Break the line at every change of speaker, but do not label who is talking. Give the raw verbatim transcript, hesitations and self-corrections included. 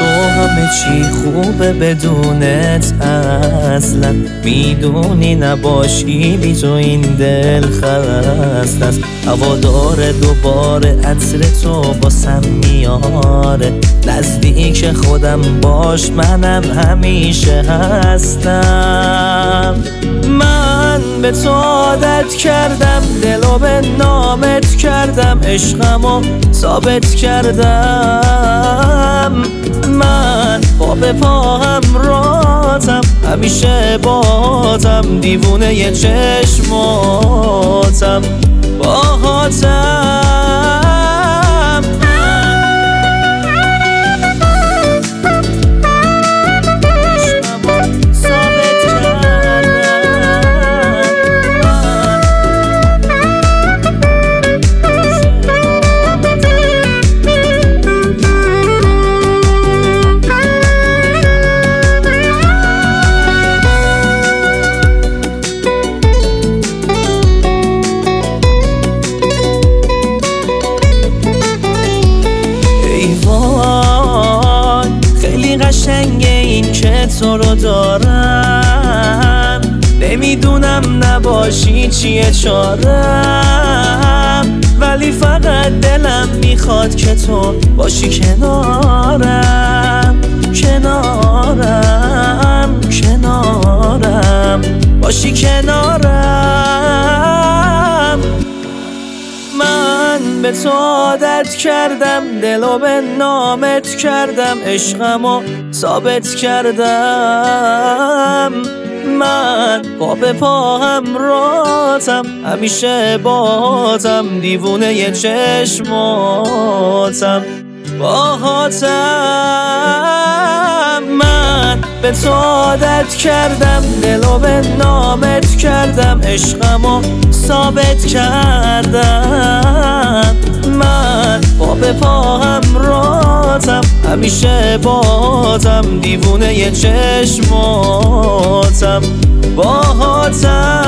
تو همه چی خوبه بدونت اصلا میدونی نباشی بی تو این دل خسته است. هوادار دوباره عطر تو باسم میاره، نزدیک خودم باش منم همیشه هستم. من به تو عادت کردم، دلو به نامت کردم، عشقمو ثابت کردم. من با به پا همراهتم، همیشه باهاتم، دیوونه ی چشماتم باهاتم. قشنگه این که تو رو دارم، نمیدونم نباشی چیه چارم، ولی فقط دلم میخواد که تو باشی کنارم. کنارم کنارم باشی کنارم. من به تو عادت کردم، دلو به نامت کردم، عشقمو ثابت کردم. من با به پا همراهتم، همیشه باهاتم، دیوونه ی چشماتم باهاتم. من به تو عادت کردم، دلو به نامت کردم، عشقمو ثابت کردم. من با به پا همراهتم، همیشه باهاتم، دیوونه ی چشماتم باهاتم.